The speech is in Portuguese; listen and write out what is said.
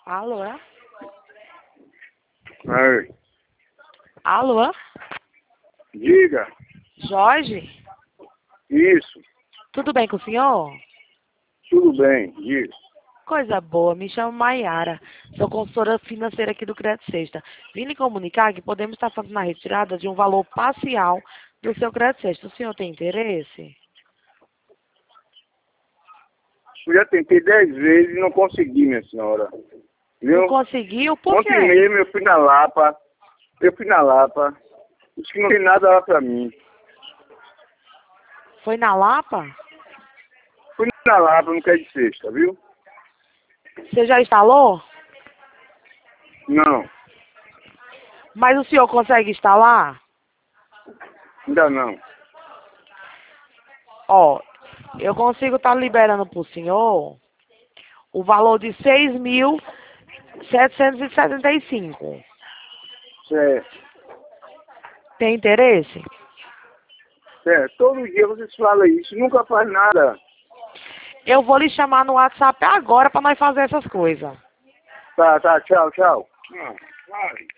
Alô, é? Aí, Alô? diga. Jorge? Isso, Tudo bem com o senhor? tudo bem, diga. Coisa boa, me chamo Maiara. Sou consultora financeira aqui do Crédito Sexta. Vim lhe comunicar que podemos estar fazendo a retirada de um valor parcial do seu Crédito Sexta. O senhor tem interesse? Eu já tentei 10 vezes e não consegui, minha senhora. Viu? Não conseguiu? Por Ontem quê? mesmo eu fui na Lapa. Disse que não tem nada lá pra mim. Foi na Lapa? Fui na Lapa no Crédito Sexta, viu? Você já instalou? Não, Mas o senhor consegue instalar? ainda não. Ó, eu consigo estar liberando para o senhor o valor de 6.775. Certo, Tem interesse? certo. Todo dia vocês falam isso, nunca faz nada. Eu vou lhe chamar no WhatsApp agora para nós fazer essas coisas. Tá, tchau, tchau. Vai.